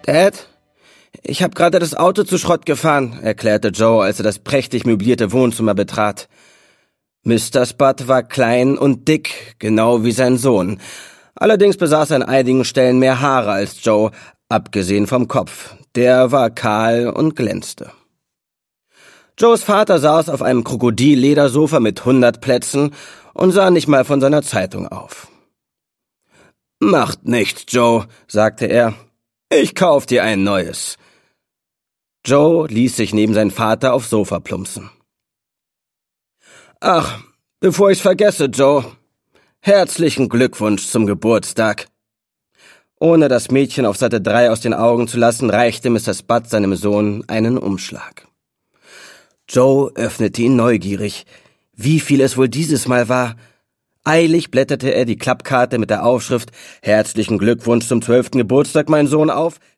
»Dad, ich habe gerade das Auto zu Schrott gefahren«, erklärte Joe, als er das prächtig möblierte Wohnzimmer betrat. Mr. Spud war klein und dick, genau wie sein Sohn. Allerdings besaß er an einigen Stellen mehr Haare als Joe, abgesehen vom Kopf. Der war kahl und glänzte. Joes Vater saß auf einem Krokodilledersofa mit 100 Plätzen und sah nicht mal von seiner Zeitung auf. »Macht nichts, Joe«, sagte er. »Ich kauf dir ein neues.« Joe ließ sich neben seinen Vater aufs Sofa plumpsen. »Ach, bevor ich's vergesse, Joe, herzlichen Glückwunsch zum Geburtstag.« Ohne das Mädchen auf Seite 3 aus den Augen zu lassen, reichte Mr. Spud seinem Sohn einen Umschlag. Joe öffnete ihn neugierig. Wie viel es wohl dieses Mal war? Eilig blätterte er die Klappkarte mit der Aufschrift »Herzlichen Glückwunsch zum 12. Geburtstag, mein Sohn« auf,